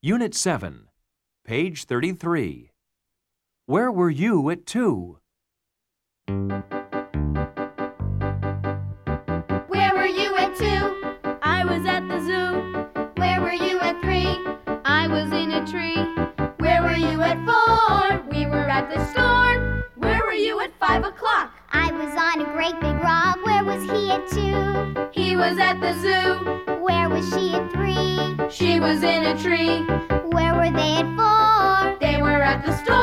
Unit 7, page 33. Where were you at 2? Where were you at 2? I was at the zoo. Where were you at 3? I was in a tree. Where were you at 4? We were at the store. Where were you at 5 o'clock? I was on a great big rock. Where was he at 2? He was at the zoo. Where was she at 3? She was in a tree. Where were they at 4? They were at the store.